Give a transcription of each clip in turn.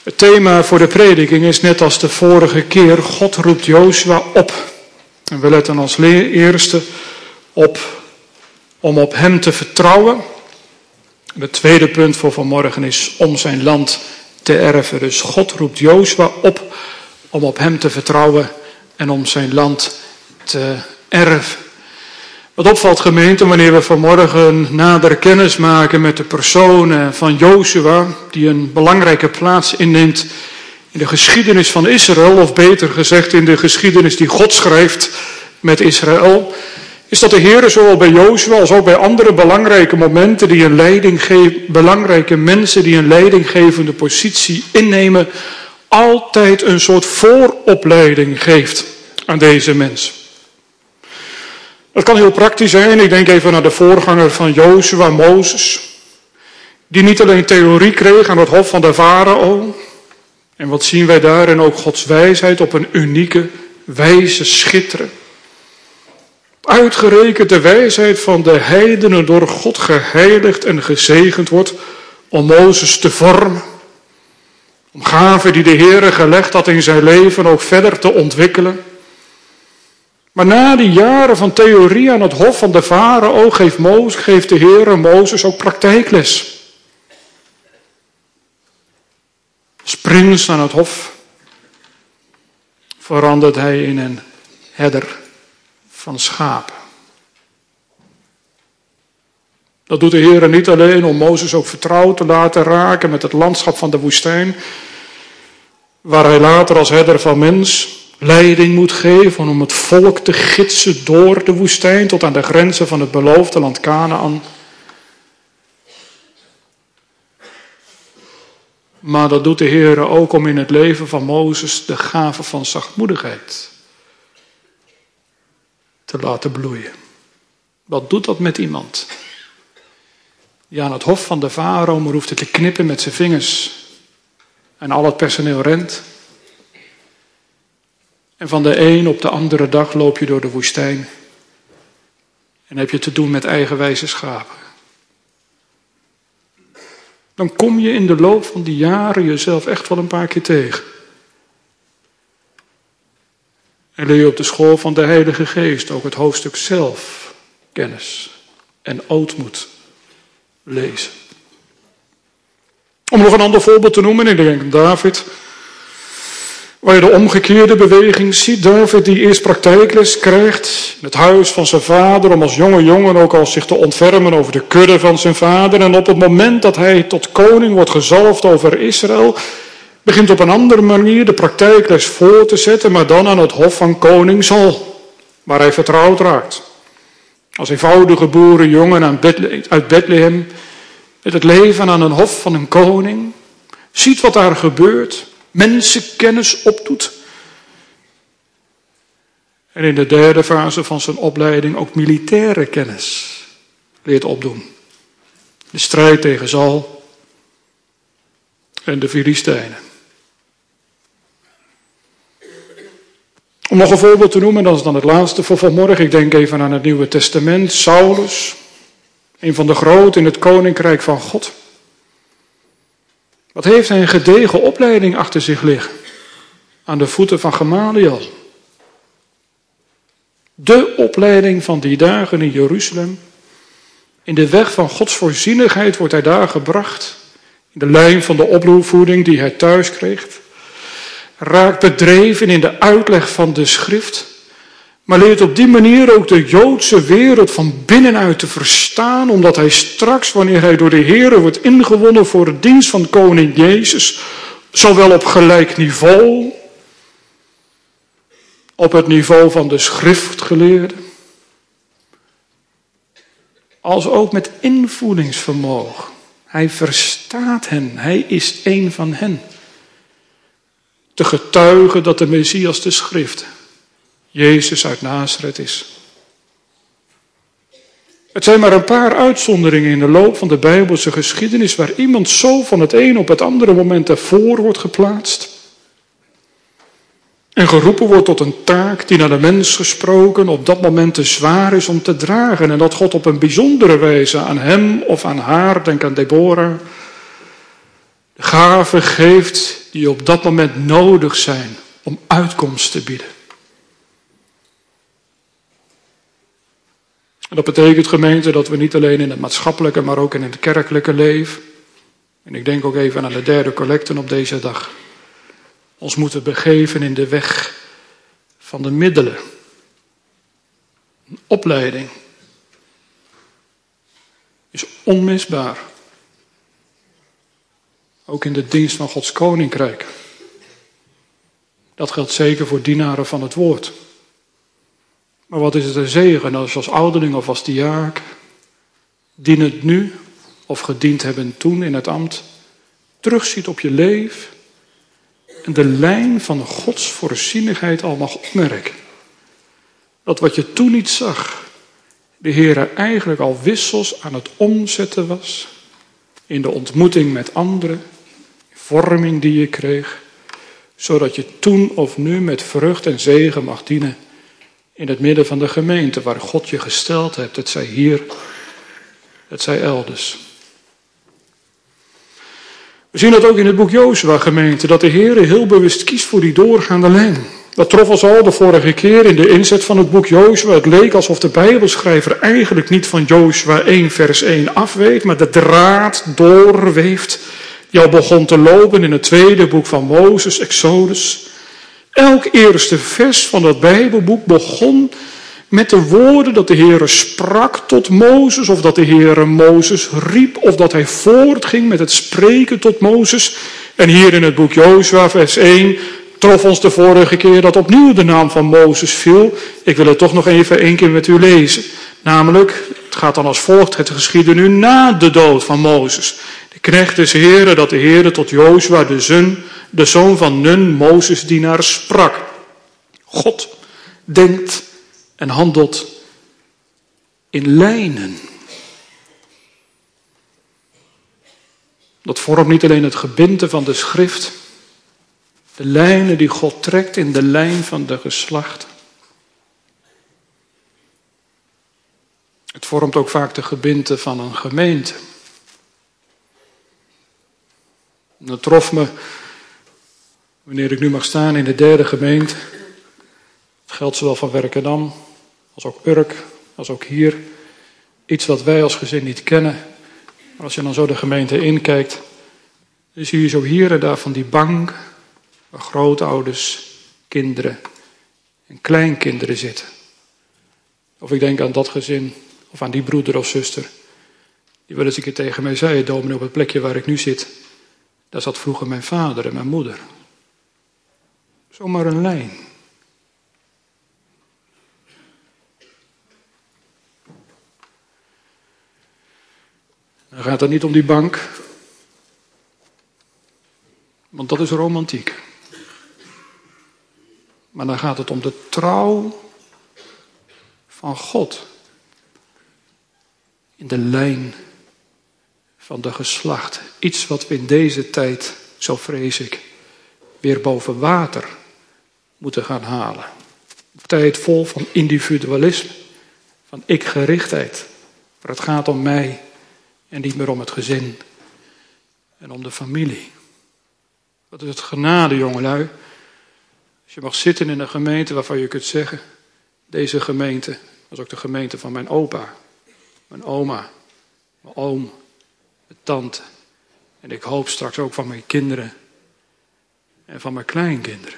Het thema voor de prediking is net als de vorige keer: God roept Jozua op. En we letten als eerste op om op hem te vertrouwen. En het tweede punt voor vanmorgen is om zijn land te erven. Dus God roept Jozua op om op hem te vertrouwen en om zijn land te erven. Wat opvalt, gemeente, wanneer we vanmorgen nader kennis maken met de persoon van Jozua, die een belangrijke plaats inneemt in de geschiedenis van Israël, of beter gezegd in de geschiedenis die God schrijft met Israël, is dat de Heer zowel bij Jozua als ook bij andere belangrijke momenten belangrijke mensen die een leidinggevende positie innemen, altijd een soort vooropleiding geeft aan deze mensen. Dat kan heel praktisch zijn. Ik denk even naar de voorganger van Jozua, Mozes, die niet alleen theorie kreeg aan het hof van de farao. En wat zien wij daarin ook Gods wijsheid op een unieke wijze schitteren. Uitgerekend de wijsheid van de heidenen door God geheiligd en gezegend wordt om Mozes te vormen. Om gaven die de Heere gelegd had in zijn leven ook verder te ontwikkelen. Maar na die jaren van theorie aan het hof van de farao geeft de Heere Mozes ook praktijkles. Als prins aan het hof verandert hij in een herder van schapen. Dat doet de Heere niet alleen om Mozes ook vertrouwd te laten raken met het landschap van de woestijn, waar hij later als herder van mens leiding moet geven om het volk te gidsen door de woestijn tot aan de grenzen van het beloofde land Kanaan. Maar dat doet de Heere ook om in het leven van Mozes de gave van zachtmoedigheid te laten bloeien. Wat doet dat met iemand die aan het hof van de farao maar hoeft te knippen met zijn vingers en al het personeel rent? En van de een op de andere dag loop je door de woestijn en heb je te doen met eigenwijze schapen. Dan kom je in de loop van die jaren jezelf echt wel een paar keer tegen. En leer je op de school van de Heilige Geest ook het hoofdstuk zelfkennis en ootmoed lezen. Om nog een ander voorbeeld te noemen, ik denk aan David, waar je de omgekeerde beweging ziet. David die eerst praktijkles krijgt in het huis van zijn vader, om als jonge jongen ook al zich te ontfermen over de kudde van zijn vader. En op het moment dat hij tot koning wordt gezalfd over Israël, begint op een andere manier de praktijkles voor te zetten, maar dan aan het hof van koning Saul, waar hij vertrouwd raakt. Als eenvoudige boerenjongen uit Bethlehem, met het leven aan een hof van een koning, ziet wat daar gebeurt, mensenkennis opdoet. En in de derde fase van zijn opleiding ook militaire kennis leert opdoen. De strijd tegen Saul en de Filistijnen. Om nog een voorbeeld te noemen, dat is dan het laatste voor vanmorgen. Ik denk even aan het Nieuwe Testament. Saulus, een van de groten in het koninkrijk van God. Wat heeft hij een gedegen opleiding achter zich liggen? Aan de voeten van Gamaliel. De opleiding van die dagen in Jeruzalem. In de weg van Gods voorzienigheid wordt hij daar gebracht. In de lijn van de opvoeding die hij thuis kreeg. Raakt bedreven in de uitleg van de schrift. Maar leert op die manier ook de Joodse wereld van binnenuit te verstaan. Omdat hij straks, wanneer hij door de Heere wordt ingewonnen voor de dienst van koning Jezus, zowel op gelijk niveau, op het niveau van de schriftgeleerden, als ook met invoedingsvermogen. Hij verstaat hen, hij is een van hen. Te getuigen dat de Messias de schrift, Jezus uit Nazareth, is. Het zijn maar een paar uitzonderingen in de loop van de Bijbelse geschiedenis waar iemand zo van het een op het andere moment ervoor wordt geplaatst. En geroepen wordt tot een taak die naar de mens gesproken op dat moment te zwaar is om te dragen. En dat God op een bijzondere wijze aan hem of aan haar, denk aan Deborah, de gave geeft die op dat moment nodig zijn om uitkomst te bieden. En dat betekent, gemeente, dat we niet alleen in het maatschappelijke, maar ook in het kerkelijke leven, en ik denk ook even aan de derde collecte op deze dag, ons moeten begeven in de weg van de middelen. Een opleiding is onmisbaar. Ook in de dienst van Gods koninkrijk. Dat geldt zeker voor dienaren van het woord. Maar wat is het een zegen als je als ouderling of als diaken dienend nu of gediend hebben toen in het ambt terugziet op je leven en de lijn van Gods voorzienigheid al mag opmerken. Dat wat je toen niet zag, de Heer er eigenlijk al wissels aan het omzetten was in de ontmoeting met anderen, vorming die je kreeg, zodat je toen of nu met vrucht en zegen mag dienen in het midden van de gemeente waar God je gesteld hebt. Het zij hier, het zij elders. We zien dat ook in het boek Jozua, gemeente, dat de Heer heel bewust kiest voor die doorgaande lijn. Dat trof ons al de vorige keer in de inzet van het boek Jozua. Het leek alsof de Bijbelschrijver eigenlijk niet van Jozua 1 vers 1 afweet, maar de draad doorweeft die al begon te lopen in het tweede boek van Mozes, Exodus. Elk eerste vers van dat Bijbelboek begon met de woorden dat de Heere sprak tot Mozes, of dat de Heere Mozes riep, of dat hij voortging met het spreken tot Mozes. En hier in het boek Jozua, vers 1, trof ons de vorige keer dat opnieuw de naam van Mozes viel. Ik wil het toch nog even één keer met u lezen. Namelijk, het gaat dan als volgt, het geschiedde nu na de dood van Mozes. De knecht des Heeren, dat de Heere tot Jozua, de zoon van Nun, Mozes dienaar, sprak. God denkt en handelt in lijnen. Dat vormt niet alleen het gebinte van de schrift, de lijnen die God trekt in de lijn van de geslachten. Het vormt ook vaak de gebinte van een gemeente. En dat trof me, wanneer ik nu mag staan in de derde gemeente. Het geldt zowel van Werkendam, als ook Urk, als ook hier. Iets wat wij als gezin niet kennen. Maar als je dan zo de gemeente inkijkt, dan zie je zo hier en daar van die bank, waar grootouders, kinderen en kleinkinderen zitten. Of ik denk aan dat gezin, of aan die broeder of zuster, die wel eens een keer tegen mij zei, dominee, op het plekje waar ik nu zit, daar zat vroeger mijn vader en mijn moeder. Zomaar een lijn. Dan gaat het niet om die bank, want dat is romantiek. Maar dan gaat het om de trouw van God in de lijn van de geslacht. Iets wat we in deze tijd, zo vrees ik, weer boven water moeten gaan halen. Een tijd vol van individualisme, van ikgerichtheid. Maar het gaat om mij en niet meer om het gezin en om de familie. Wat is het genade, jongelui. Als je mag zitten in een gemeente waarvan je kunt zeggen, deze gemeente was ook de gemeente van mijn opa, mijn oma, mijn oom, mijn tante. En ik hoop straks ook van mijn kinderen en van mijn kleinkinderen.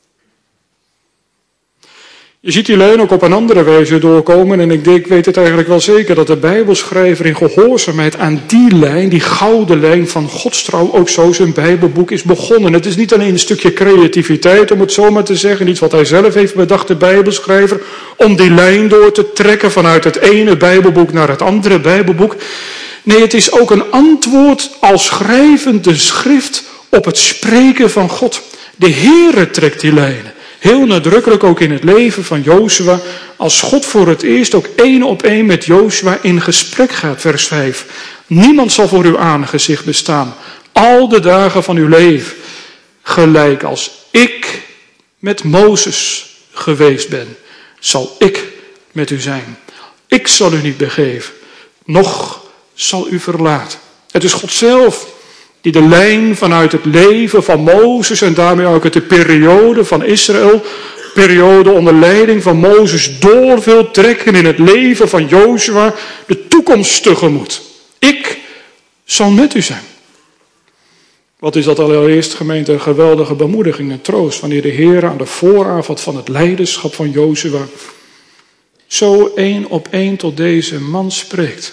Je ziet die lijn ook op een andere wijze doorkomen. En ik weet het eigenlijk wel zeker dat de Bijbelschrijver in gehoorzaamheid aan die lijn, die gouden lijn van Gods trouw, ook zo zijn Bijbelboek is begonnen. Het is niet alleen een stukje creativiteit, om het zo maar te zeggen. Iets wat hij zelf heeft bedacht, de Bijbelschrijver, om die lijn door te trekken vanuit het ene Bijbelboek naar het andere Bijbelboek. Nee, het is ook een antwoord als schrijvende schrift op het spreken van God. De Heere trekt die lijnen. Heel nadrukkelijk ook in het leven van Jozua, als God voor het eerst ook 1 op 1 met Jozua in gesprek gaat, vers 5. Niemand zal voor uw aangezicht bestaan, al de dagen van uw leven, gelijk als ik met Mozes geweest ben, zal ik met u zijn. Ik zal u niet begeven, noch zal u verlaten. Het is God zelf die de lijn vanuit het leven van Mozes en daarmee ook uit de periode van Israël, periode onder leiding van Mozes, door wil trekken in het leven van Jozua, de toekomst tegemoet. Ik zal met u zijn. Wat is dat allereerst, gemeente, een geweldige bemoediging en troost wanneer de Heer aan de vooravond van het leiderschap van Jozua zo één op één tot deze man spreekt.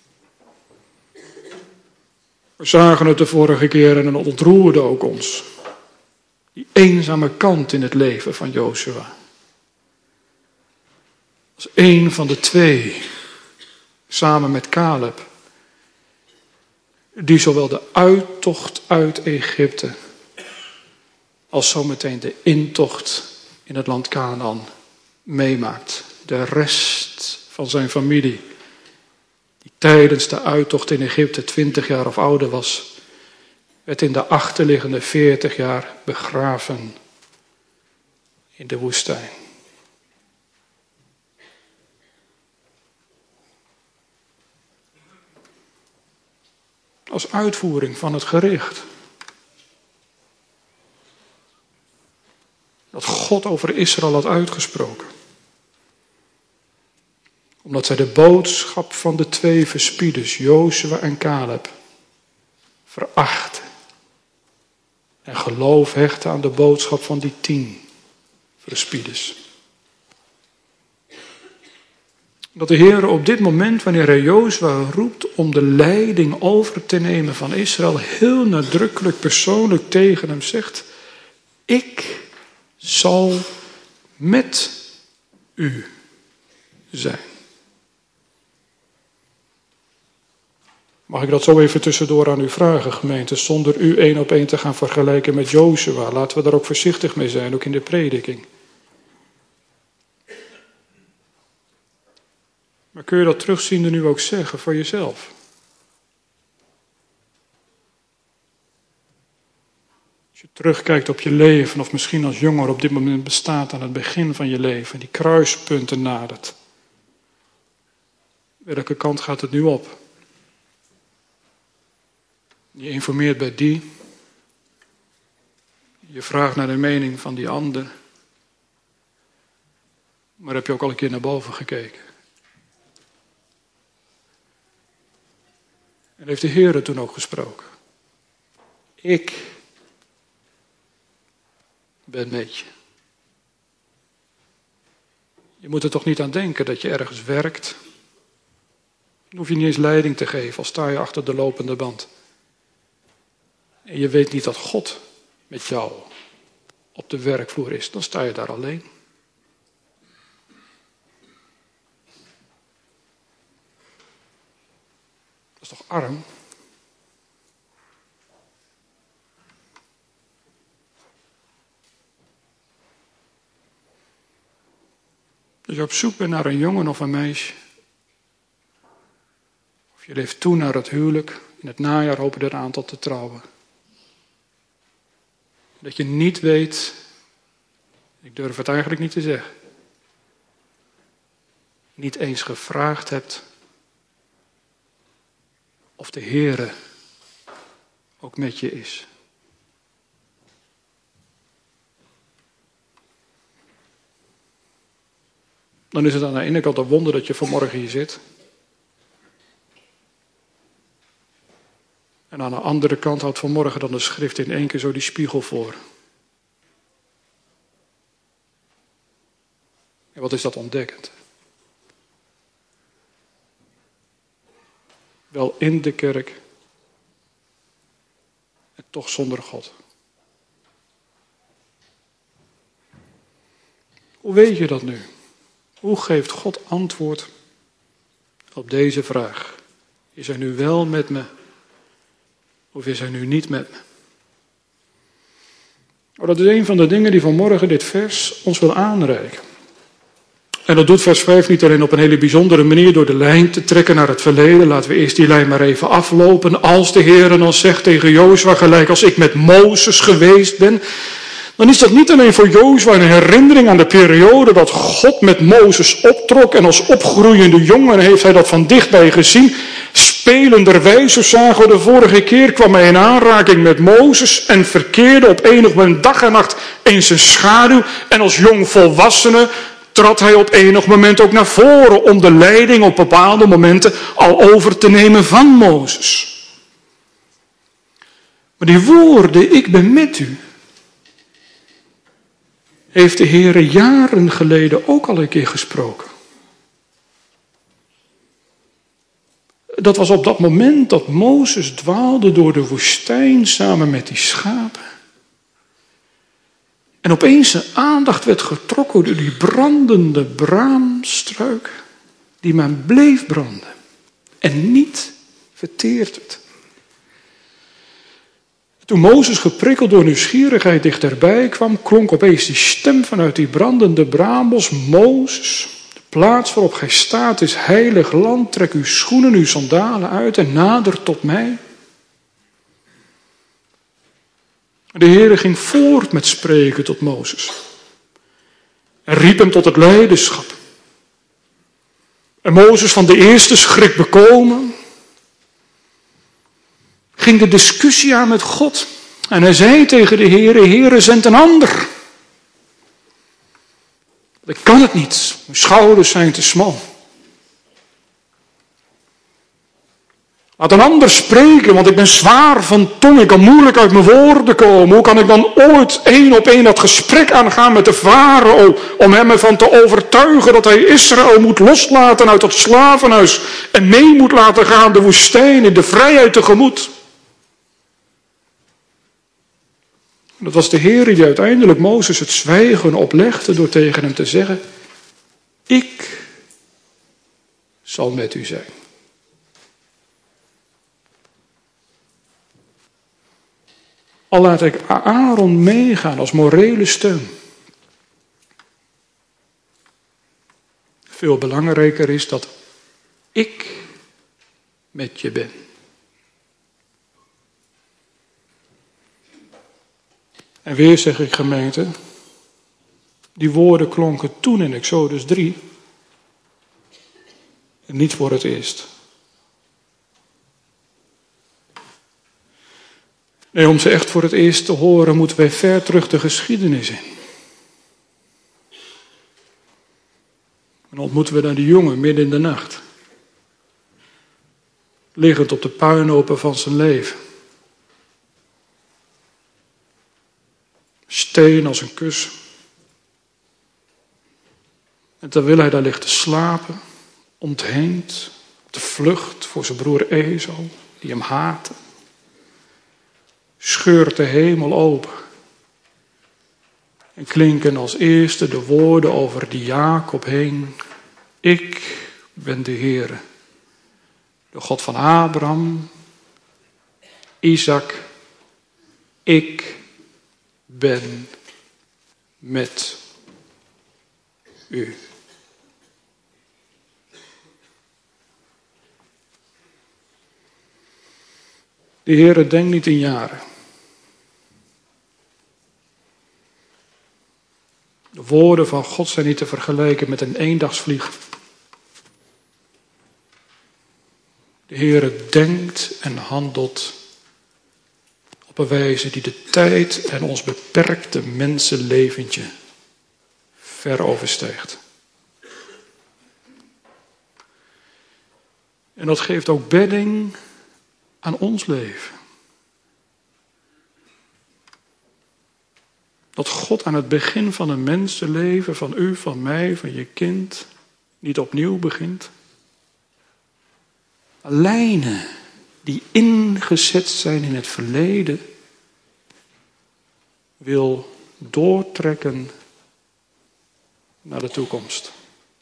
We zagen het de vorige keer en het ontroerde ook ons. Die eenzame kant in het leven van Jozua. Als één van de twee, samen met Caleb, die zowel de uittocht uit Egypte als zometeen de intocht in het land Kanaan meemaakt. De rest van zijn familie, die tijdens de uittocht in Egypte 20 jaar of ouder was, werd in de achterliggende 40 jaar begraven in de woestijn. Als uitvoering van het gericht. Dat God over Israël had uitgesproken. Omdat zij de boodschap van de twee verspieders, Jozua en Caleb, verachten. En geloof hechten aan de boodschap van die 10 verspieders. Dat de Heer op dit moment, wanneer hij Jozua roept om de leiding over te nemen van Israël, heel nadrukkelijk persoonlijk tegen hem zegt: ik zal met u zijn. Mag ik dat zo even tussendoor aan u vragen, gemeente, zonder u 1 op 1 te gaan vergelijken met Jozua. Laten we daar ook voorzichtig mee zijn, ook in de prediking. Maar kun je dat terugziende nu ook zeggen voor jezelf? Als je terugkijkt op je leven, of misschien als jonger op dit moment bestaat aan het begin van je leven, die kruispunten nadert. Welke kant gaat het nu op? Je informeert bij die. Je vraagt naar de mening van die ander. Maar heb je ook al een keer naar boven gekeken? En heeft de Heer er toen ook gesproken? Ik ben met je. Je moet er toch niet aan denken dat je ergens werkt. Dan hoef je niet eens leiding te geven, al sta je achter de lopende band. En je weet niet dat God met jou op de werkvloer is, dan sta je daar alleen. Dat is toch arm? Als je op zoek bent naar een jongen of een meisje, of je leeft toe naar het huwelijk, in het najaar hopen er een aantal te trouwen. Dat je niet weet, ik durf het eigenlijk niet te zeggen, niet eens gevraagd hebt of de Heere ook met je is. Dan is het aan de ene kant een wonder dat je vanmorgen hier zit. En aan de andere kant houdt vanmorgen dan de schrift in 1 keer zo die spiegel voor. En wat is dat ontdekkend? Wel in de kerk en toch zonder God. Hoe weet je dat nu? Hoe geeft God antwoord op deze vraag? Is hij nu wel met me? Of is hij nu niet met me? Oh, dat is een van de dingen die vanmorgen dit vers ons wil aanreiken. En dat doet vers 5 niet alleen op een hele bijzondere manier door de lijn te trekken naar het verleden. Laten we eerst die lijn maar even aflopen. Als de Heer dan zegt tegen Jozua, gelijk als ik met Mozes geweest ben, dan is dat niet alleen voor Jozua een herinnering aan de periode dat God met Mozes optrok. En als opgroeiende jongen heeft hij dat van dichtbij gezien. Spelenderwijs, zo zagen we de vorige keer, kwam hij in aanraking met Mozes en verkeerde op enig moment dag en nacht in zijn schaduw. En als jong volwassene trad hij op enig moment ook naar voren om de leiding op bepaalde momenten al over te nemen van Mozes. Maar die woorden, ik ben met u, heeft de Heer jaren geleden ook al een keer gesproken. Dat was op dat moment dat Mozes dwaalde door de woestijn samen met die schapen. En opeens zijn aandacht werd getrokken door die brandende braamstruik, die maar bleef branden en niet verteerd werd. Toen Mozes geprikkeld door nieuwsgierigheid dichterbij kwam, klonk opeens die stem vanuit die brandende braambos: Mozes, de plaats waarop gij staat is heilig land, trek uw schoenen, uw sandalen uit en nader tot mij. De Heere ging voort met spreken tot Mozes en riep hem tot het leiderschap. En Mozes, van de eerste schrik bekomen, ging de discussie aan met God. En hij zei tegen de Heere: Heere, zend een ander. Ik kan het niet, mijn schouders zijn te smal. Laat een ander spreken, want ik ben zwaar van tong, ik kan moeilijk uit mijn woorden komen. Hoe kan ik dan ooit één op één dat gesprek aangaan met de farao, om hem ervan te overtuigen dat hij Israël moet loslaten uit dat slavenhuis en mee moet laten gaan de woestijn in de vrijheid tegemoet. Dat was de Heer die uiteindelijk Mozes het zwijgen oplegde door tegen hem te zeggen: ik zal met u zijn. Al laat ik Aaron meegaan als morele steun. Veel belangrijker is dat ik met je ben. En weer zeg ik, gemeente, die woorden klonken toen in Exodus 3. En niet voor het eerst. Nee, om ze echt voor het eerst te horen, moeten wij ver terug de geschiedenis in. En dan ontmoeten we dan die jongen midden in de nacht. Liggend op de puinhopen van zijn leven. Steen als een kussen. En terwijl hij daar ligt te slapen, ontheemd, op de vlucht voor zijn broer Esau, die hem haatte, scheurt de hemel open. En klinken als eerste de woorden over die Jacob heen: ik ben de Heere, de God van Abraham, Isaac, ik ben met u. De Heere denkt niet in jaren. De woorden van God zijn niet te vergelijken met een eendagsvlieg. De Heere denkt en handelt op een wijze die de tijd en ons beperkte mensenleventje ver overstijgt. En dat geeft ook bedding aan ons leven. Dat God aan het begin van een mensenleven, van u, van mij, van je kind, niet opnieuw begint. Lijnen die ingezet zijn in het verleden, wil doortrekken naar de toekomst.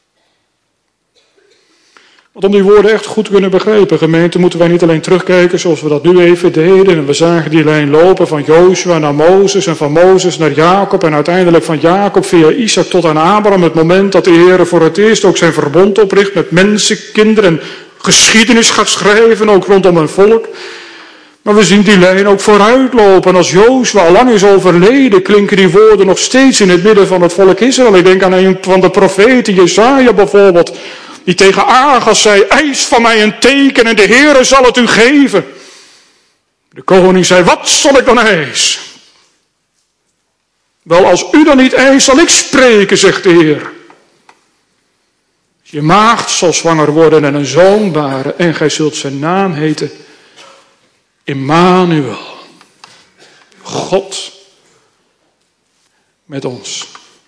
Want om die woorden echt goed te kunnen begrijpen, gemeente, moeten wij niet alleen terugkijken zoals we dat nu even deden. En we zagen die lijn lopen van Jozua naar Mozes en van Mozes naar Jacob. En uiteindelijk van Jacob via Isaac tot aan Abraham. Het moment dat de Heer voor het eerst ook zijn verbond opricht met mensen, kinderen en geschiedenis gaat schrijven, ook rondom een volk. Maar we zien die lijn ook vooruitlopen. En als Jozua al lang is overleden, klinken die woorden nog steeds in het midden van het volk Israël. Ik denk aan een van de profeten, Jesaja bijvoorbeeld. die tegen Agas zei, eis van mij een teken en de Heere zal het u geven. De koning zei, wat zal ik dan eisen? Wel, als u dan niet eist, zal ik spreken, zegt de Heer. Je maagd zal zwanger worden en een zoon baren en gij zult zijn naam heten Immanuel. God met ons.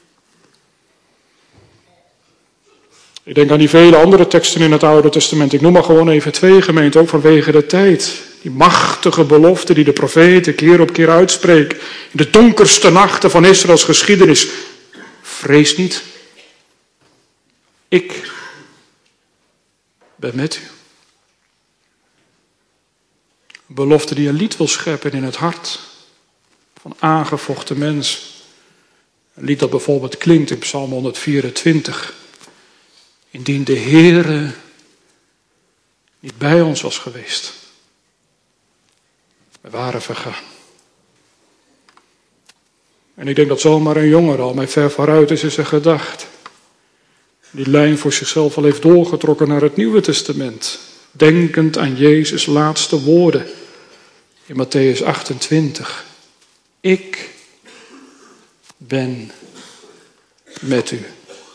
Ik denk aan die vele andere teksten in het Oude Testament. Ik noem maar gewoon even 2 gemeenten, ook vanwege de tijd. Die machtige belofte die de profeten keer op keer uitspreken. In de donkerste nachten van Israëls geschiedenis. Vrees niet. Ik ben met u. Een belofte die een lied wil scheppen in het hart van aangevochten mens. Een lied dat bijvoorbeeld klinkt in Psalm 124. Indien de Heere niet bij ons was geweest. We waren vergaan. En ik denk dat zomaar een jongere al mij ver vooruit is in zijn gedacht. Die lijn voor zichzelf al heeft doorgetrokken naar het Nieuwe Testament. Denkend aan Jezus' laatste woorden in Mattheüs 28. Ik ben met u.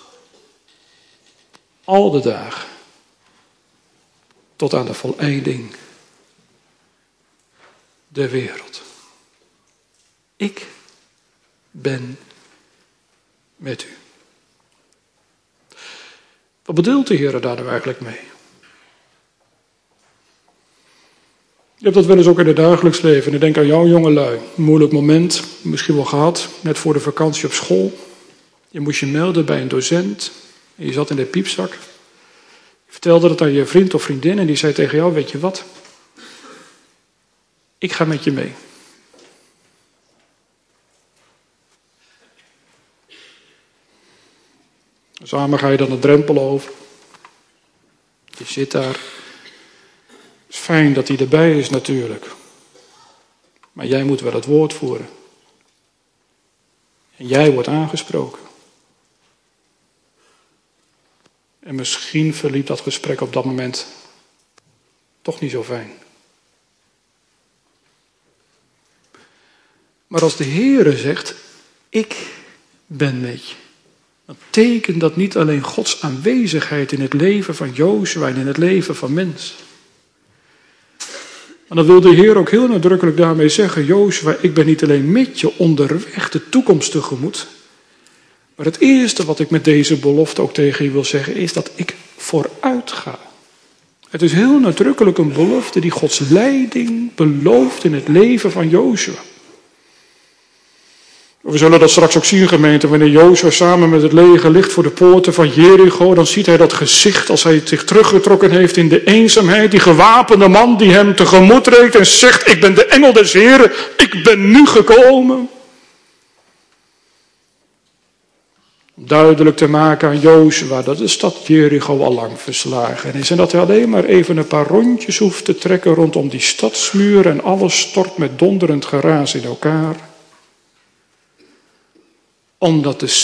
Al de dagen. Tot aan de voleinding der wereld. Ik ben met u. Wat bedoelt de Heer daar nou eigenlijk mee? Je hebt dat wel eens ook in het dagelijks leven. Ik denk aan jou jongelui. Een moeilijk moment, misschien wel gehad, net voor de vakantie op school. Je moest je melden bij een docent. En je zat in de piepzak. Je vertelde het aan je vriend of vriendin en die zei tegen jou, weet je wat? Ik ga met je mee. Samen ga je dan de drempel over. Je zit daar. Het is fijn dat hij erbij is natuurlijk. Maar jij moet wel het woord voeren. En jij wordt aangesproken. En misschien verliep dat gesprek op dat moment toch niet zo fijn. Maar als de Heere zegt, ik ben met je. Dan tekent dat niet alleen Gods aanwezigheid in het leven van Jozua en in het leven van mensen. Maar dan wil de Heer ook heel nadrukkelijk daarmee zeggen, Jozua, ik ben niet alleen met je onderweg de toekomst tegemoet. Maar het eerste wat ik met deze belofte ook tegen je wil zeggen is dat ik vooruit ga. Het is heel nadrukkelijk een belofte die Gods leiding belooft in het leven van Jozua. We zullen dat straks ook zien, gemeente, wanneer Jozua samen met het leger ligt voor de poorten van Jericho, dan ziet hij dat gezicht als hij zich teruggetrokken heeft in de eenzaamheid, die gewapende man die hem tegemoet treedt en zegt, ik ben de engel des Heren, ik ben nu gekomen. Om duidelijk te maken aan Jozua dat de stad Jericho al lang verslagen is en dat hij alleen maar even een paar rondjes hoeft te trekken rondom die stadsmuur en alles stort met donderend geraas in elkaar. Omdat de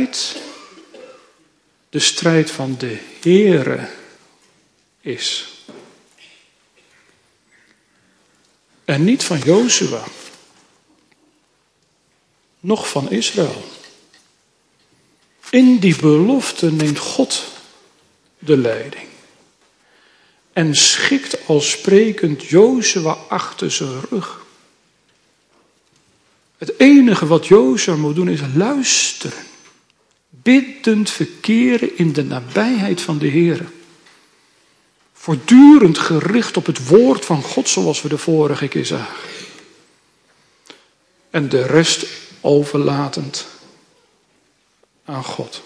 strijd van de Heere is. En niet van Jozua. Nog van Israël. In die belofte neemt God de leiding. En schikt al sprekend Jozua achter zijn rug. Het enige wat Jozua moet doen is luisteren. Biddend verkeren in de nabijheid van de Heer. Voortdurend gericht op het woord van God zoals we de vorige keer zagen. En de rest overlatend aan God.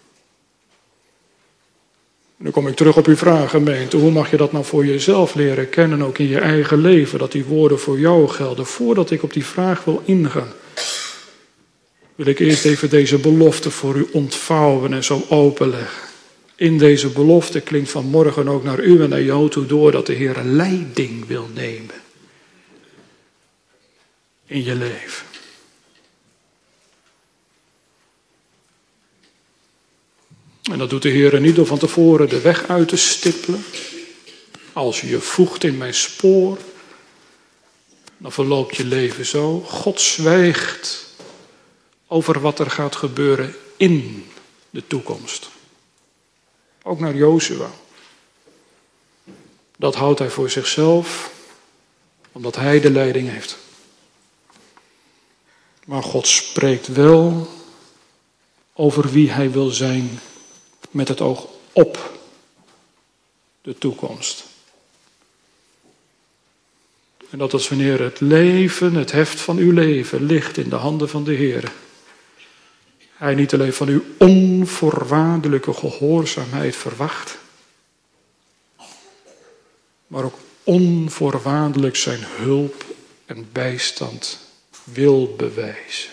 Nu kom ik terug op uw vraag, gemeente. Hoe mag je dat nou voor jezelf leren kennen, ook in je eigen leven, dat die woorden voor jou gelden? Voordat ik op die vraag wil ingaan, wil ik eerst even deze belofte voor u ontvouwen en zo openleggen. In deze belofte klinkt vanmorgen ook naar u en naar jou toe door dat de Heer leiding wil nemen in je leven. En dat doet de Heer niet door van tevoren de weg uit te stippelen. Als je je voegt in mijn spoor, dan verloopt je leven zo. God zwijgt over wat er gaat gebeuren in de toekomst. Ook naar Jozua. Dat houdt hij voor zichzelf, omdat hij de leiding heeft. Maar God spreekt wel over wie hij wil zijn met het oog op de toekomst. En dat is wanneer het leven, het heft van uw leven, ligt in de handen van de Heer. Hij niet alleen van uw onvoorwaardelijke gehoorzaamheid verwacht, maar ook onvoorwaardelijk zijn hulp en bijstand wil bewijzen.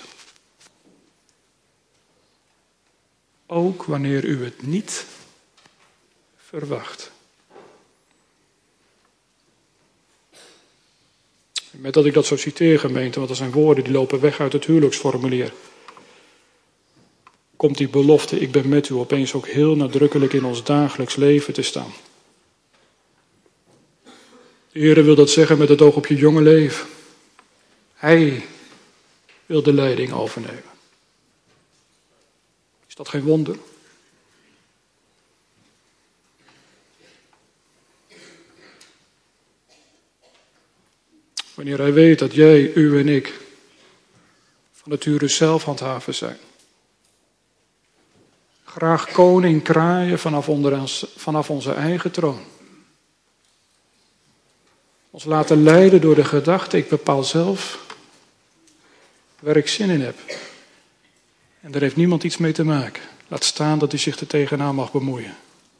Ook wanneer u het niet verwacht. Met dat ik dat zo citeer, gemeente, want dat zijn woorden die lopen weg uit het huwelijksformulier. Komt die belofte, ik ben met u, opeens ook heel nadrukkelijk in ons dagelijks leven te staan. De Heer wil dat zeggen met het oog op je jonge leven. Hij wil de leiding overnemen. Is dat geen wonder? Wanneer hij weet dat jij, u en ik van nature zelf handhaven zijn. Graag koning kraaien vanaf onze eigen troon. Ons laten leiden door de gedachte, ik bepaal zelf waar ik zin in heb. En daar heeft niemand iets mee te maken. Laat staan dat hij zich er tegenaan mag bemoeien.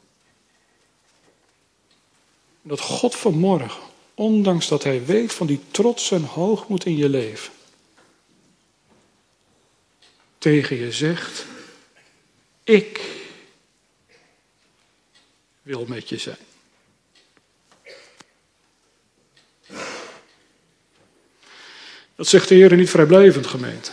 Dat God vanmorgen, ondanks dat hij weet van die trots en hoogmoed in je leven, tegen je zegt, ik wil met je zijn. Dat zegt de Heer niet vrijblijvend, gemeente.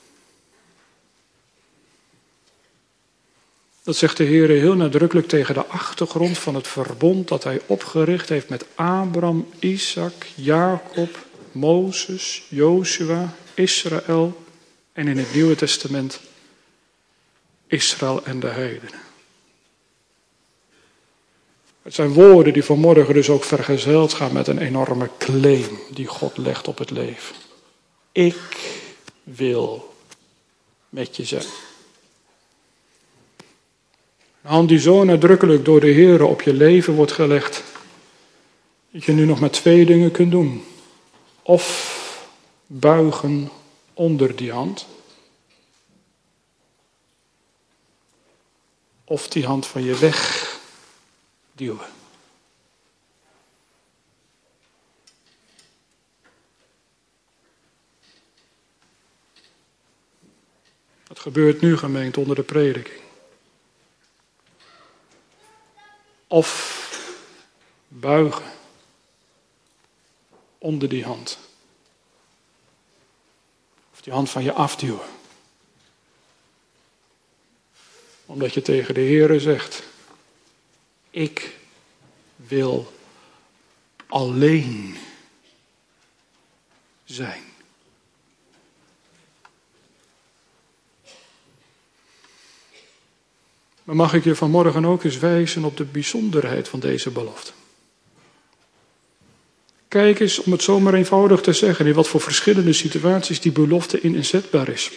Dat zegt de Heer heel nadrukkelijk tegen de achtergrond van het verbond dat hij opgericht heeft met Abraham, Isaac, Jacob, Mozes, Jozua, Israël en in het Nieuwe Testament Israël en de heidenen. Het zijn woorden die vanmorgen dus ook vergezeld gaan met een enorme claim die God legt op het leven. Ik wil met je zijn. Een hand die zo nadrukkelijk door de Heer op je leven wordt gelegd, dat je nu nog maar 2 dingen kunt doen. Of buigen onder die hand, of die hand van je wegduwen. Dat gebeurt nu, gemeente, onder de prediking. Of buigen onder die hand. Of die hand van je afduwen. Omdat je tegen de Heere zegt, ik wil alleen zijn. Maar mag ik je vanmorgen ook eens wijzen op de bijzonderheid van deze belofte. Kijk eens, om het zomaar eenvoudig te zeggen, in wat voor verschillende situaties die belofte inzetbaar is.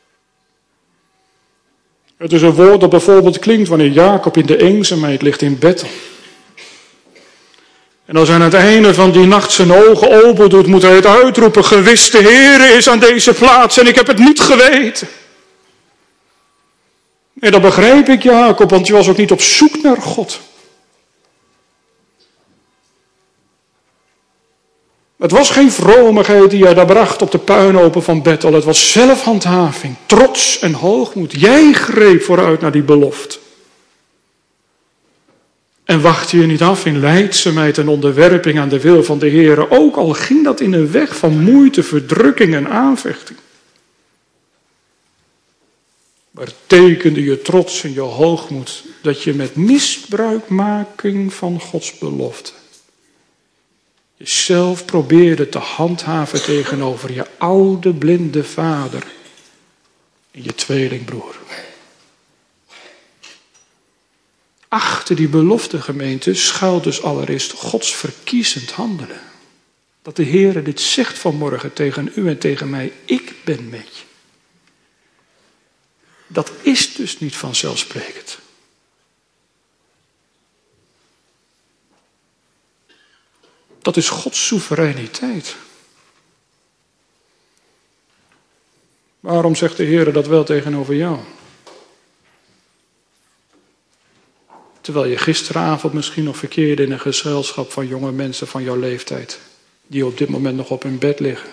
Het is een woord dat bijvoorbeeld klinkt wanneer Jacob in de eenzaamheid ligt in Bethel. En als hij aan het einde van die nacht zijn ogen open doet, moet hij het uitroepen, gewis de Heere is aan deze plaats en ik heb het niet geweten. En dat begrijp ik, Jacob, want je was ook niet op zoek naar God. Het was geen vromigheid die jij daar bracht op de puinhopen van Bethel. Het was zelfhandhaving, trots en hoogmoed. Jij greep vooruit naar die belofte. En wachtte je niet af in lijdzaamheid en onderwerping aan de wil van de Heer. Ook al ging dat in een weg van moeite, verdrukking en aanvechting. Maar tekende je trots en je hoogmoed dat je met misbruikmaking van Gods belofte jezelf probeerde te handhaven tegenover je oude blinde vader en je tweelingbroer. Achter die beloftegemeente schuilt dus allereerst Gods verkiezend handelen. Dat de Heer dit zegt vanmorgen tegen u en tegen mij, ik ben met je. Dat is dus niet vanzelfsprekend. Dat is Gods soevereiniteit. Waarom zegt de Heer dat wel tegenover jou? Terwijl je gisteravond misschien nog verkeerde in een gezelschap van jonge mensen van jouw leeftijd, die op dit moment nog op hun bed liggen.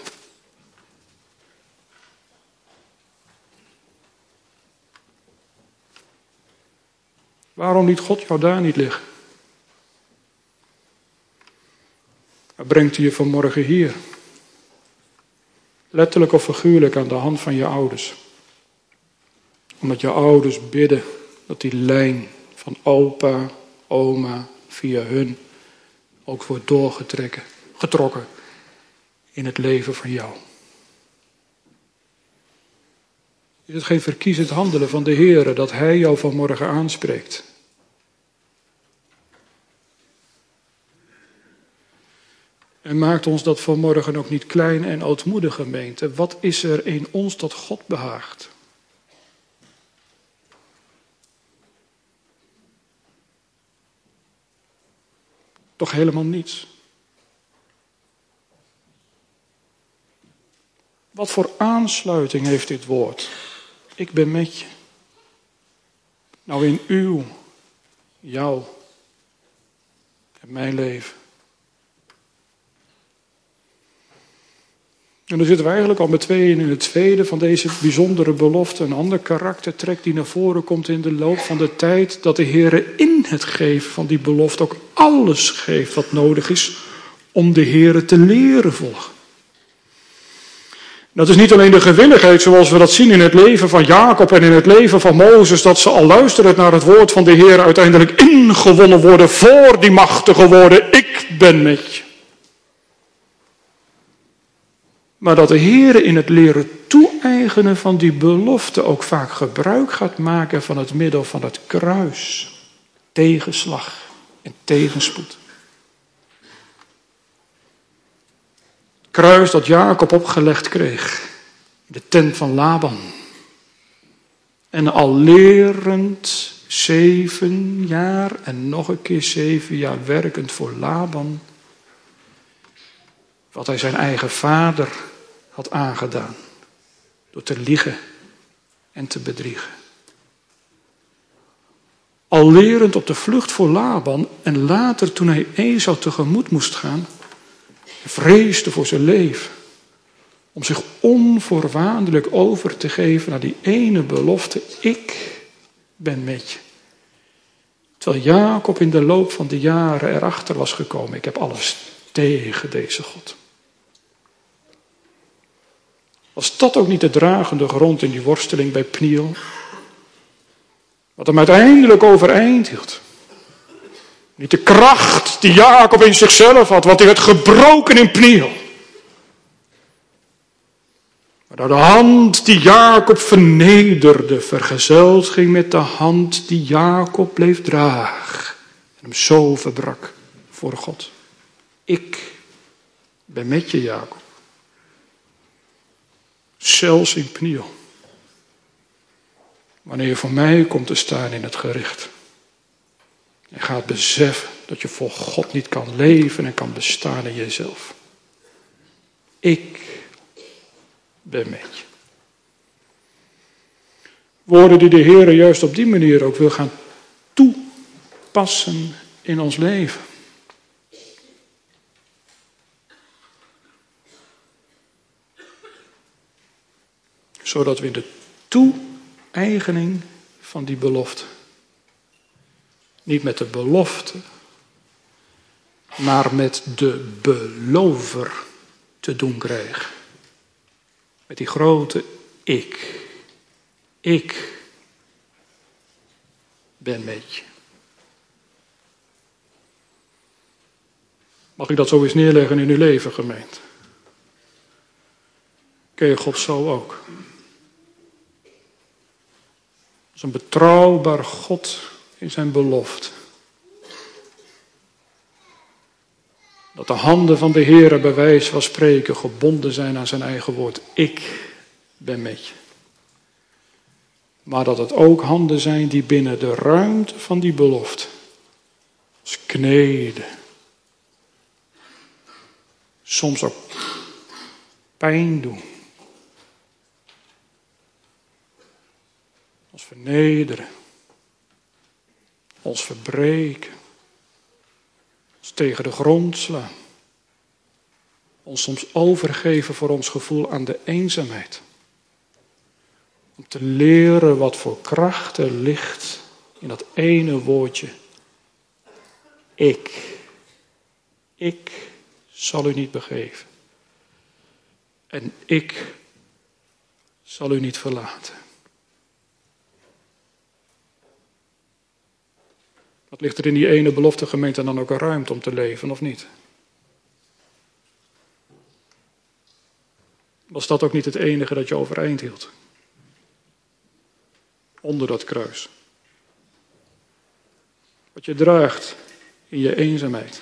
Waarom liet God jou daar niet liggen? Hij brengt je vanmorgen hier. Letterlijk of figuurlijk aan de hand van je ouders. Omdat je ouders bidden dat die lijn van opa, oma, via hun ook wordt doorgetrokken in het leven van jou. Is het geen verkiezend handelen van de Heer dat Hij jou vanmorgen aanspreekt? En maakt ons dat vanmorgen ook niet klein en ootmoedig, gemeente. Wat is er in ons dat God behaagt? Toch helemaal niets. Wat voor aansluiting heeft dit woord? Ik ben met je. Nou in jou en mijn leven. En dan zitten we eigenlijk al met tweeën in het tweede van deze bijzondere belofte. Een ander karaktertrek die naar voren komt in de loop van de tijd. Dat de Heer in het geven van die belofte ook alles geeft wat nodig is om de Heer te leren volgen. Dat is niet alleen de gewilligheid zoals we dat zien in het leven van Jacob en in het leven van Mozes. Dat ze al luisterend naar het woord van de Heer uiteindelijk ingewonnen worden voor die machtige woorden. Ik ben met je. Maar dat de Heer in het leren toe-eigenen van die belofte ook vaak gebruik gaat maken van het middel van het kruis. Tegenslag en tegenspoed. Het kruis dat Jacob opgelegd kreeg. In de tent van Laban. En al lerend 7 jaar en nog een keer 7 jaar werkend voor Laban. Wat hij zijn eigen vader had aangedaan. Door te liegen en te bedriegen. Al lerend op de vlucht voor Laban en later toen hij Esau tegemoet moest gaan. Vreesde voor zijn leven. Om zich onvoorwaardelijk over te geven naar die ene belofte. Ik ben met je. Terwijl Jacob in de loop van de jaren erachter was gekomen. Ik heb alles tegen deze God. Was dat ook niet de dragende grond in die worsteling bij Pniel? Wat hem uiteindelijk overeind hield. Niet de kracht die Jacob in zichzelf had, want hij werd gebroken in Pniel. Maar door de hand die Jacob vernederde, vergezeld ging met de hand die Jacob bleef dragen. En hem zo verbrak voor God. Ik ben met je, Jacob. Zelfs in Pniel. Wanneer je voor mij komt te staan in het gericht. En gaat beseffen dat je voor God niet kan leven en kan bestaan in jezelf. Ik ben met je. Woorden die de Heer juist op die manier ook wil gaan toepassen in ons leven. Zodat we in de toe-eigening van die belofte. Niet met de belofte, maar met de belover te doen krijgen. Met die grote ik. Ik ben met je. Mag ik dat zo eens neerleggen in uw leven, gemeente? Ken je God zo ook? Als een betrouwbaar God in zijn belofte. Dat de handen van de Heere bij wijze van spreken gebonden zijn aan zijn eigen woord. Ik ben met je. Maar dat het ook handen zijn die binnen de ruimte van die belofte als kneden. Soms ook pijn doen. Ons vernederen. Ons verbreken. Ons tegen de grond slaan. Ons soms overgeven voor ons gevoel aan de eenzaamheid. Om te leren wat voor kracht er ligt in dat ene woordje. Ik zal u niet begeven. En ik zal u niet verlaten. Wat ligt er in die ene belofte, gemeente, dan ook een ruimte om te leven, of niet? Was dat ook niet het enige dat je overeind hield? Onder dat kruis. Wat je draagt in je eenzaamheid.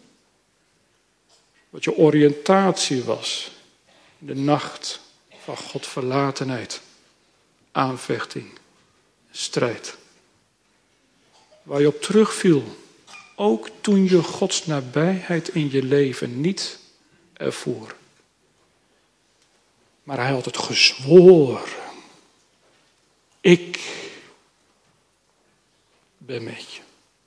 Wat je oriëntatie was in de nacht van Godverlatenheid, aanvechting, strijd. Waar je op terugviel, ook toen je Gods nabijheid in je leven niet ervoer. Maar hij had het gezworen. Ik ben met je.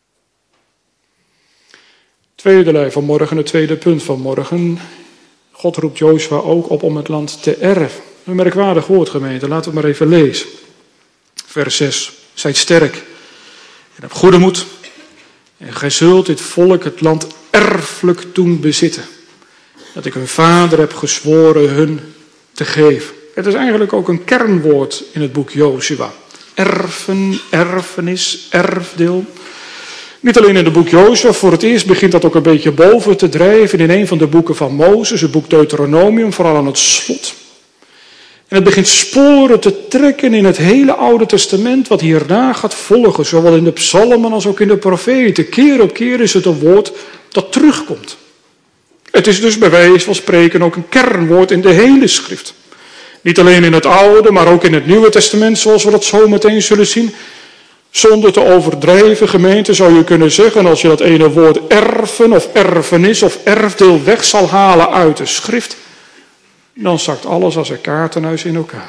Tweede lijn van morgen, het tweede punt van morgen. God roept Jozua ook op om het land te erven. Een merkwaardig woord, gemeente. Laten we maar even lezen. Vers 6. Zijt sterk en heb goede moed. En gij zult dit volk het land erfelijk doen bezitten. Dat ik hun vader heb gezworen hun te geven. Het is eigenlijk ook een kernwoord in het boek Jozua. Erfen, erfenis, erfdeel. Niet alleen in het boek Jozua, voor het eerst begint dat ook een beetje boven te drijven in een van de boeken van Mozes, het boek Deuteronomium, vooral aan het slot. En het begint sporen te trekken in het hele Oude Testament, wat hierna gaat volgen, zowel in de psalmen als ook in de profeten. Keer op keer is het een woord dat terugkomt. Het is dus bij wijze van spreken ook een kernwoord in de hele schrift. Niet alleen in het Oude, maar ook in het Nieuwe Testament, zoals we dat zo meteen zullen zien. Zonder te overdrijven, gemeente, zou je kunnen zeggen, als je dat ene woord erfen of erfenis of erfdeel weg zal halen uit de schrift, dan zakt alles als een kaartenhuis in elkaar.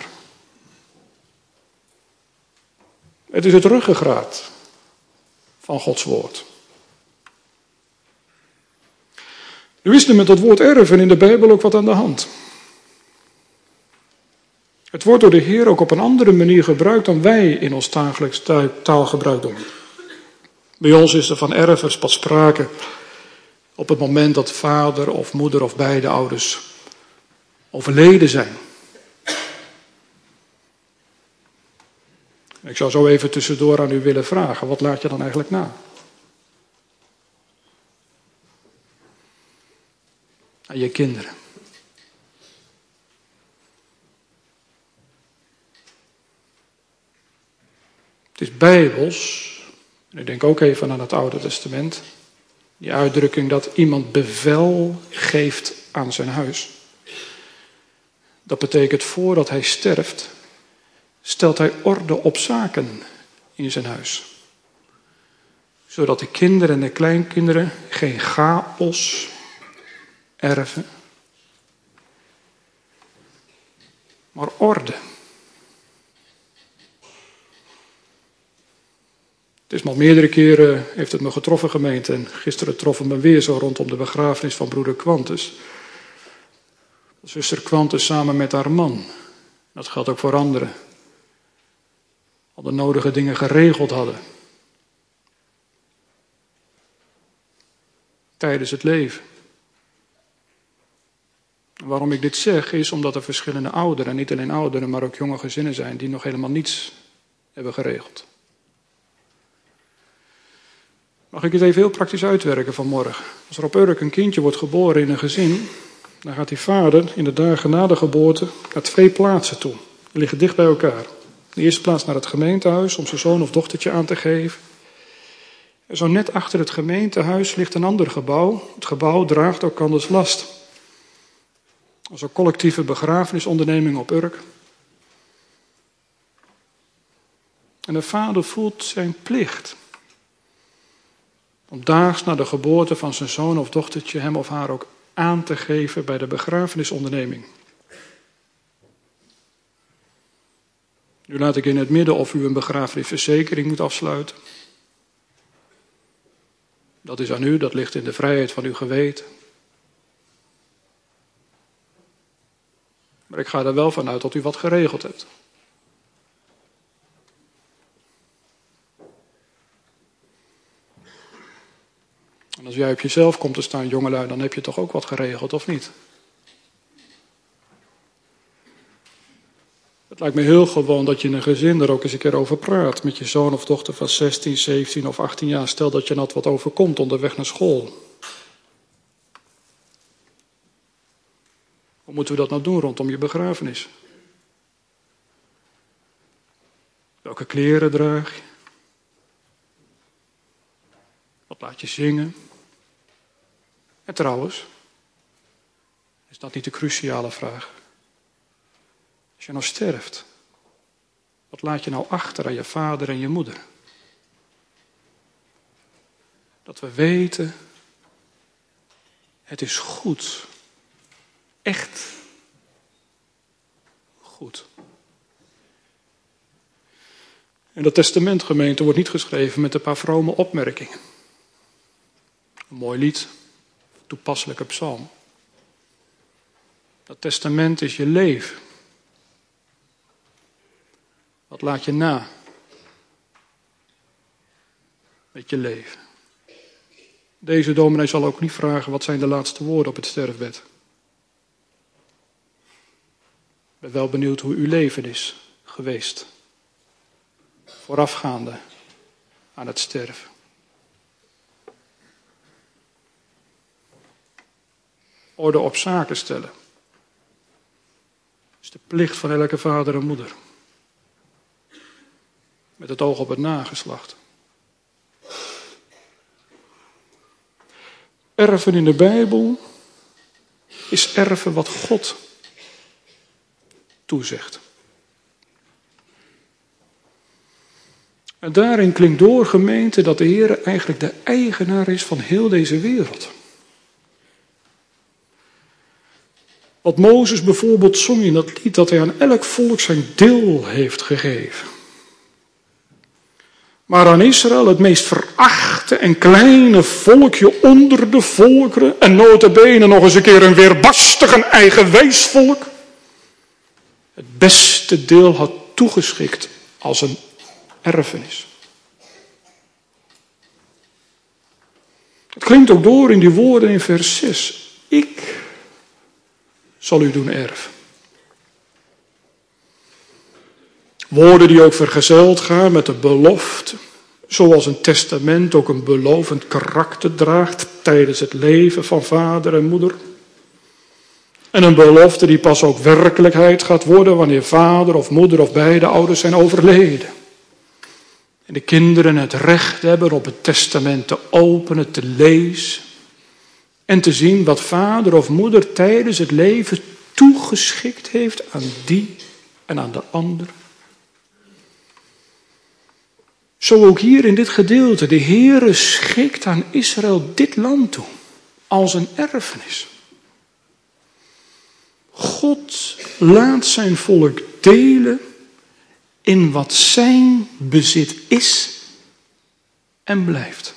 Het is het ruggengraat van Gods woord. Nu is er met dat woord erven in de Bijbel ook wat aan de hand. Het wordt door de Heer ook op een andere manier gebruikt dan wij in ons dagelijks taalgebruik doen. Bij ons is er van erfers pas sprake op het moment dat vader of moeder of beide ouders overleden zijn. Ik zou zo even tussendoor aan u willen vragen, wat laat je dan eigenlijk na? Aan je kinderen. Het is bijbels, en ik denk ook even aan het Oude Testament, die uitdrukking dat iemand bevel geeft aan zijn huis. Dat betekent voordat hij sterft, stelt hij orde op zaken in zijn huis. Zodat de kinderen en de kleinkinderen geen chaos erven, maar orde. Het is al meerdere keren, heeft het me getroffen, gemeente. En gisteren trof het me weer zo rondom de begrafenis van broeder Quantus. Zuster Quantus samen met haar man. Dat geldt ook voor anderen. Al de nodige dingen geregeld hadden. Tijdens het leven. Waarom ik dit zeg is omdat er verschillende ouderen, en niet alleen ouderen, maar ook jonge gezinnen zijn die nog helemaal niets hebben geregeld. Mag ik het even heel praktisch uitwerken vanmorgen? Als er op Urk een kindje wordt geboren in een gezin, dan gaat die vader in de dagen na de geboorte naar 2 plaatsen toe. Die liggen dicht bij elkaar. De eerste plaats naar het gemeentehuis om zijn zoon of dochtertje aan te geven. En zo net achter het gemeentehuis ligt een ander gebouw. Het gebouw draagt elkanders last. Als een collectieve begrafenisonderneming op Urk. En de vader voelt zijn plicht om daags na de geboorte van zijn zoon of dochtertje hem of haar ook aan te geven bij de begrafenisonderneming. Nu laat ik in het midden of u een begrafenisverzekering moet afsluiten. Dat is aan u, dat ligt in de vrijheid van uw geweten. Maar ik ga er wel vanuit dat u wat geregeld hebt. En als jij op jezelf komt te staan, jongelui, dan heb je toch ook wat geregeld, of niet? Het lijkt me heel gewoon dat je in een gezin er ook eens een keer over praat. Met je zoon of dochter van 16, 17 of 18 jaar. Stel dat je net wat overkomt onderweg naar school. Hoe moeten we dat nou doen rondom je begrafenis? Welke kleren draag je? Wat laat je zingen? En trouwens, is dat niet de cruciale vraag? Als je nou sterft, wat laat je nou achter aan je vader en je moeder? Dat we weten, het is goed. Echt goed. En dat testament, gemeente, wordt niet geschreven met een paar vrome opmerkingen. Een mooi lied, toepasselijke psalm. Dat testament is je leven. Wat laat je na met je leven? Deze dominee zal ook niet vragen, wat zijn de laatste woorden op het sterfbed? Ik ben wel benieuwd hoe uw leven is geweest. Voorafgaande aan het sterven. Orde op zaken stellen. Dat is de plicht van elke vader en moeder. Met het oog op het nageslacht. Erven in de Bijbel is erven wat God toezegt. En daarin klinkt door, gemeente, dat de Heer eigenlijk de eigenaar is van heel deze wereld. Wat Mozes bijvoorbeeld zong in dat lied, dat hij aan elk volk zijn deel heeft gegeven. Maar aan Israël, het meest verachte en kleine volkje onder de volkeren, en nota bene nog eens een keer een weerbarstig en eigenwijs volk, het beste deel had toegeschikt als een erfenis. Het klinkt ook door in die woorden in vers 6. Ik zal u doen erven. Woorden die ook vergezeld gaan met de belofte. Zoals een testament ook een belovend karakter draagt tijdens het leven van vader en moeder. En een belofte die pas ook werkelijkheid gaat worden wanneer vader of moeder of beide ouders zijn overleden. En de kinderen het recht hebben op het testament te openen, te lezen. En te zien wat vader of moeder tijdens het leven toegeschikt heeft aan die en aan de ander. Zo ook hier in dit gedeelte. De Heere schikt aan Israël dit land toe. Als een erfenis. God laat zijn volk delen in wat zijn bezit is en blijft.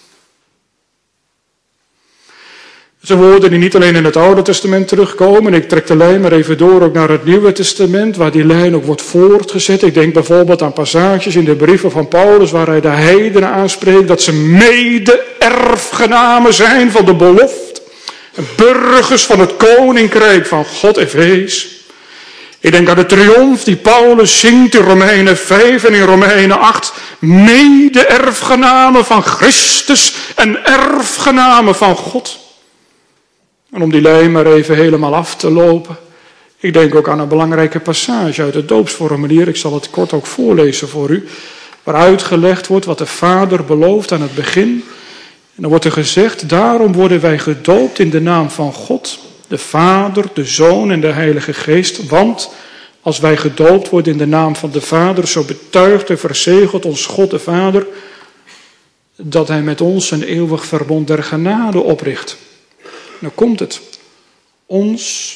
Het zijn woorden die niet alleen in het Oude Testament terugkomen. Ik trek de lijn maar even door ook naar het Nieuwe Testament, waar die lijn ook wordt voortgezet. Ik denk bijvoorbeeld aan passages in de brieven van Paulus, waar hij de heidenen aanspreekt dat ze mede-erfgenamen zijn van de belofte. Burgers van het koninkrijk van God en wees. Ik denk aan de triomf die Paulus zingt in Romeinen 5 en in Romeinen 8. Mede-erfgenamen van Christus en erfgenamen van God. En om die lijn maar even helemaal af te lopen. Ik denk ook aan een belangrijke passage uit het doopsformulier. Ik zal het kort ook voorlezen voor u. Waar uitgelegd wordt wat de Vader belooft aan het begin. En dan wordt er gezegd, daarom worden wij gedoopt in de naam van God, de Vader, de Zoon en de Heilige Geest. Want als wij gedoopt worden in de naam van de Vader, zo betuigt en verzegelt ons God de Vader dat hij met ons een eeuwig verbond der genade opricht. Nou komt het. Ons,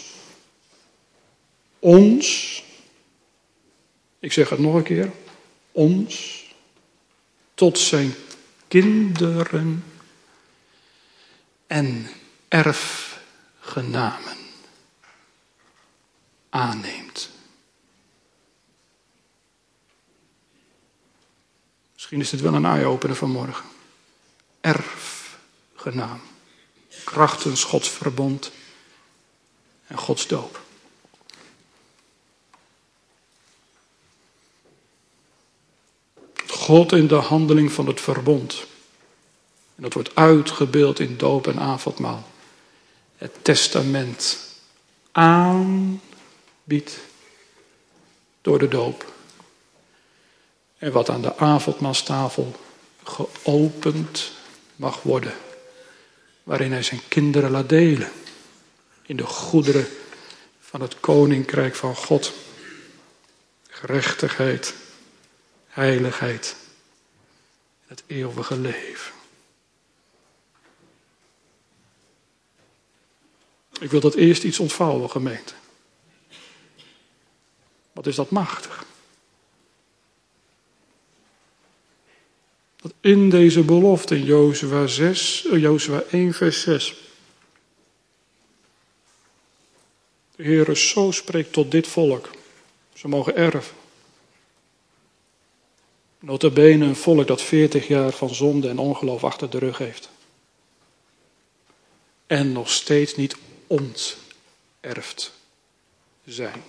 ik zeg het nog een keer, ons tot zijn kinderen en erfgenamen aanneemt. Misschien is dit wel een eye-opener vanmorgen. Erfgenaam. Krachtens Gods verbond en Gods doop. God in de handeling van het verbond. En dat wordt uitgebeeld in doop en avondmaal. Het testament aanbiedt door de doop. En wat aan de avondmaalstafel geopend mag worden. Waarin hij zijn kinderen laat delen. In de goederen van het koninkrijk van God. Gerechtigheid, heiligheid. Het eeuwige leven. Ik wil dat eerst iets ontvouwen, gemeente. Wat is dat machtig? Dat in deze belofte in Jozua 1 vers 6. De Heere zo spreekt tot dit volk. Ze mogen erven. Nota bene een volk dat 40 jaar van zonde en ongeloof achter de rug heeft. En nog steeds niet onterfd zijn.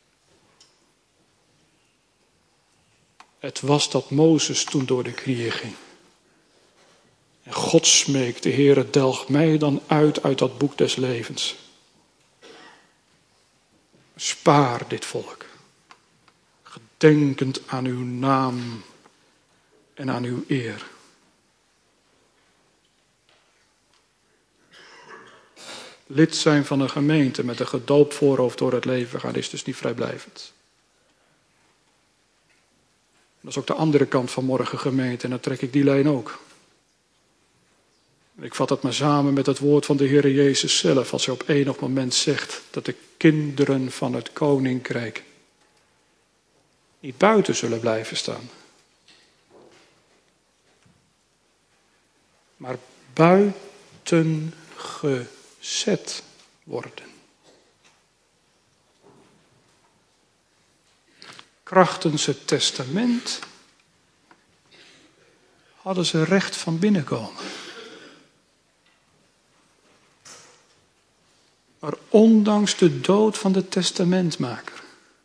Het was dat Mozes toen door de knieën ging. En God smeekte, Heere, delg mij dan uit dat boek des levens. Spaar dit volk. Gedenkend aan uw naam en aan uw eer. Lid zijn van een gemeente met een gedoopt voorhoofd door het leven gaan is dus niet vrijblijvend. Dat is ook de andere kant van morgen, gemeente, en dan trek ik die lijn ook. Ik vat het maar samen met het woord van de Heer Jezus zelf, als hij op enig moment zegt dat de kinderen van het koninkrijk niet buiten zullen blijven staan. Maar buiten gezet worden. Krachtens het testament hadden ze recht van binnenkomen. Maar ondanks de dood van de testamentmaker,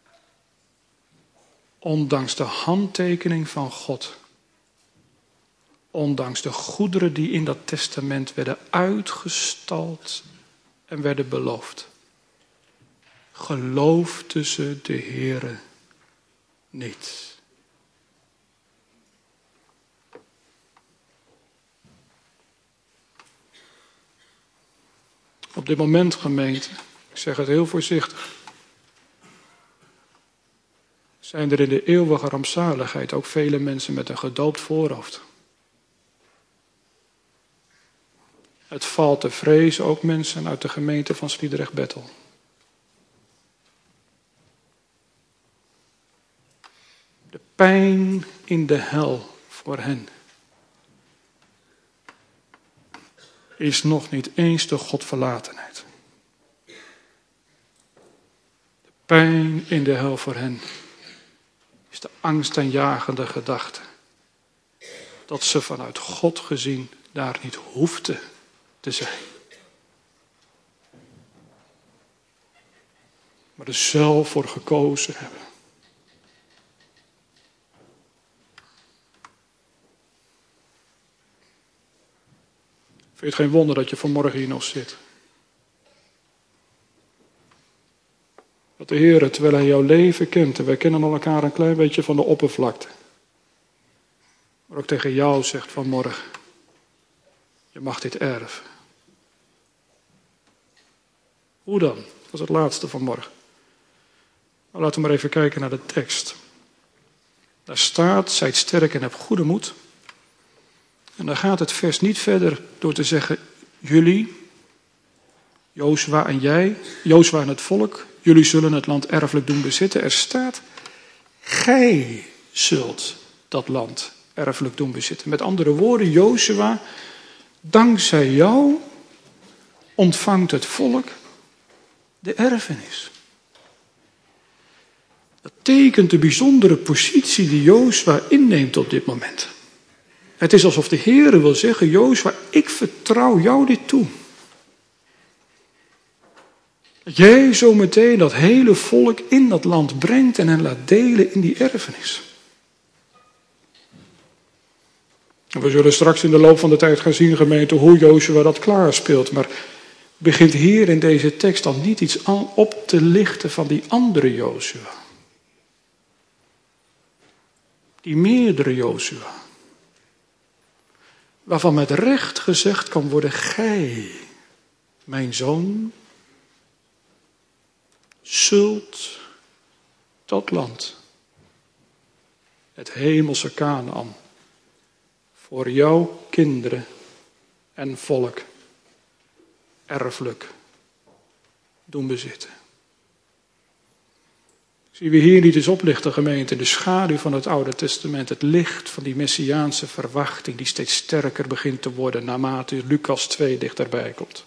ondanks de handtekening van God, ondanks de goederen die in dat testament werden uitgestald en werden beloofd, geloofden ze de Heere niet. Op dit moment, gemeente, ik zeg het heel voorzichtig, zijn er in de eeuwige rampzaligheid ook vele mensen met een gedoopt voorhoofd. Het valt te vrezen ook mensen uit de gemeente van Sliedrecht-Bethel. De pijn in de hel voor hen is nog niet eens de Godverlatenheid. De pijn in de hel voor hen is de angstaanjagende gedachte dat ze vanuit God gezien daar niet hoefden te zijn. maar er zelf voor gekozen hebben. Vind je het geen wonder dat je vanmorgen hier nog zit? Dat de Heer, terwijl Hij jouw leven kent, en wij kennen elkaar een klein beetje van de oppervlakte, maar ook tegen jou zegt vanmorgen, je mag dit erven. Hoe dan? Dat is het laatste vanmorgen. Maar laten we maar even kijken naar de tekst. Daar staat, zijt sterk en heb goede moed. En dan gaat het vers niet verder door te zeggen, jullie, Jozua en jij, Jozua en het volk, jullie zullen het land erfelijk doen bezitten. Er staat, gij zult dat land erfelijk doen bezitten. Met andere woorden, Jozua, dankzij jou ontvangt het volk de erfenis. Dat tekent de bijzondere positie die Jozua inneemt op dit moment. Het is alsof de Heer wil zeggen, Jozua, ik vertrouw jou dit toe. Dat jij zo meteen dat hele volk in dat land brengt en hen laat delen in die erfenis. En we zullen straks in de loop van de tijd gaan zien, gemeente, hoe Jozua dat klaarspeelt. Maar begint hier in deze tekst dan niet iets op te lichten van die andere Jozua. Die meerdere Jozua. Waarvan met recht gezegd kan worden, gij, mijn zoon, zult dat land, het hemelse Kanaan, voor jouw kinderen en volk erfelijk doen bezitten. Zien we hier niet eens oplichten, gemeente, de schaduw van het Oude Testament, het licht van die messiaanse verwachting die steeds sterker begint te worden naarmate Lucas 2 dichterbij komt.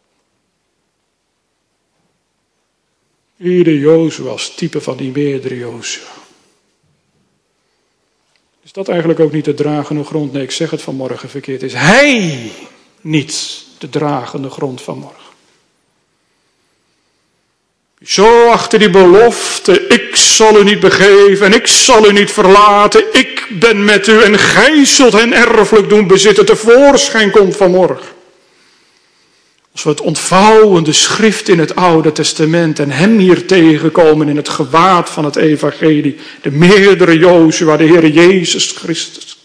Ieder Jozua als type van die meerdere Jozua. Is dat eigenlijk ook niet de dragende grond? Nee, ik zeg het vanmorgen verkeerd. Is hij niet de dragende grond vanmorgen? Zo achter die belofte, ik zal u niet begeven en ik zal u niet verlaten. Ik ben met u en gij zult hen erfelijk doen bezitten. Tevoorschijn komt vanmorgen. Als we het ontvouwende schrift in het Oude Testament en hem hier tegenkomen in het gewaad van het evangelie. De meerdere Jozua, de Heer Jezus Christus.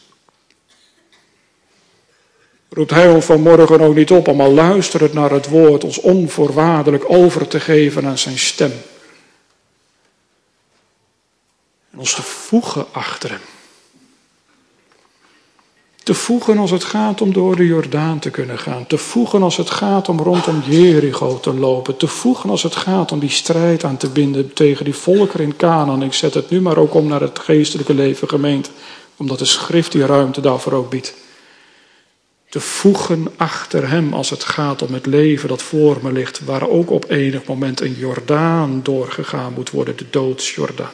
Roept hij ons vanmorgen ook niet op om al luisterend naar het woord ons onvoorwaardelijk over te geven aan zijn stem. En ons te voegen achter hem. Te voegen als het gaat om door de Jordaan te kunnen gaan. Te voegen als het gaat om rondom Jericho te lopen. Te voegen als het gaat om die strijd aan te binden tegen die volkeren in Kanaan. Ik zet het nu maar ook om naar het geestelijke leven, gemeente. Omdat de schrift die ruimte daarvoor ook biedt. Te voegen achter hem als het gaat om het leven dat voor me ligt. Waar ook op enig moment een Jordaan doorgegaan moet worden. De doodsjordaan.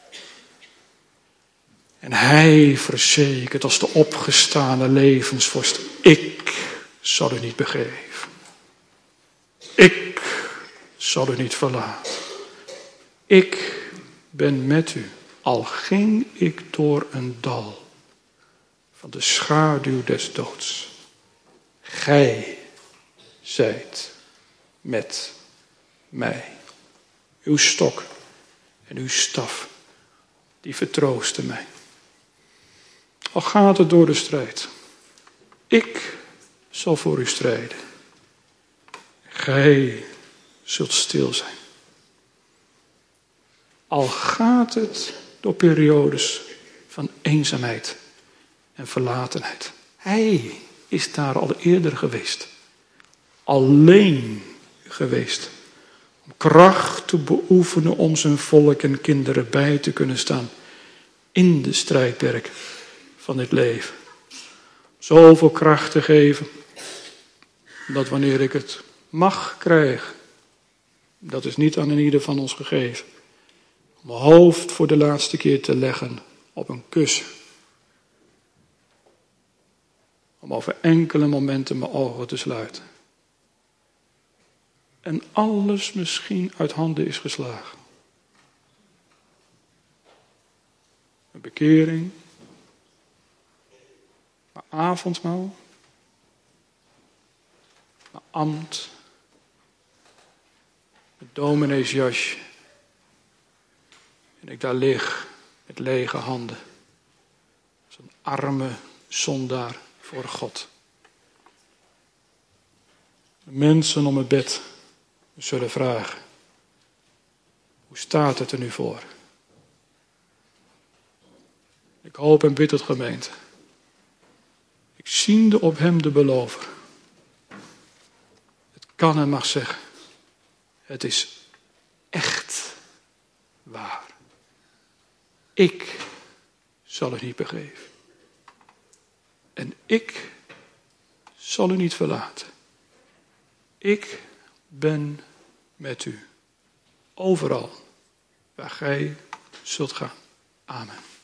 En hij verzekert als de opgestane levensvorst. Ik zal u niet begeven. Ik zal u niet verlaten. Ik ben met u. Al ging ik door een dal van de schaduw des doods. Gij zijt met mij. Uw stok en uw staf, die vertroosten mij. Al gaat het door de strijd. Ik zal voor u strijden. Gij zult stil zijn. Al gaat het door periodes van eenzaamheid en verlatenheid. Hij is daar al eerder geweest. Alleen geweest. Om kracht te beoefenen om zijn volk en kinderen bij te kunnen staan. In de strijdperk van dit leven. Zoveel kracht te geven. Dat wanneer ik het mag krijgen. Dat is niet aan ieder van ons gegeven. Om mijn hoofd voor de laatste keer te leggen op een kussen. Om over enkele momenten mijn ogen te sluiten. en alles misschien uit handen is geslagen. Een bekering, een avondmaal, een ambt, een domineesjasje. En ik daar lig met lege handen, als een arme zondaar voor God. De mensen om het bed zullen vragen, hoe staat het er nu voor? Ik hoop en bid het gemeente. Ik ziende op hem de belover. Het kan en mag zeggen. Het is echt waar. Ik zal u niet begeven. En ik zal u niet verlaten. Ik ben met u. Overal waar gij zult gaan. Amen.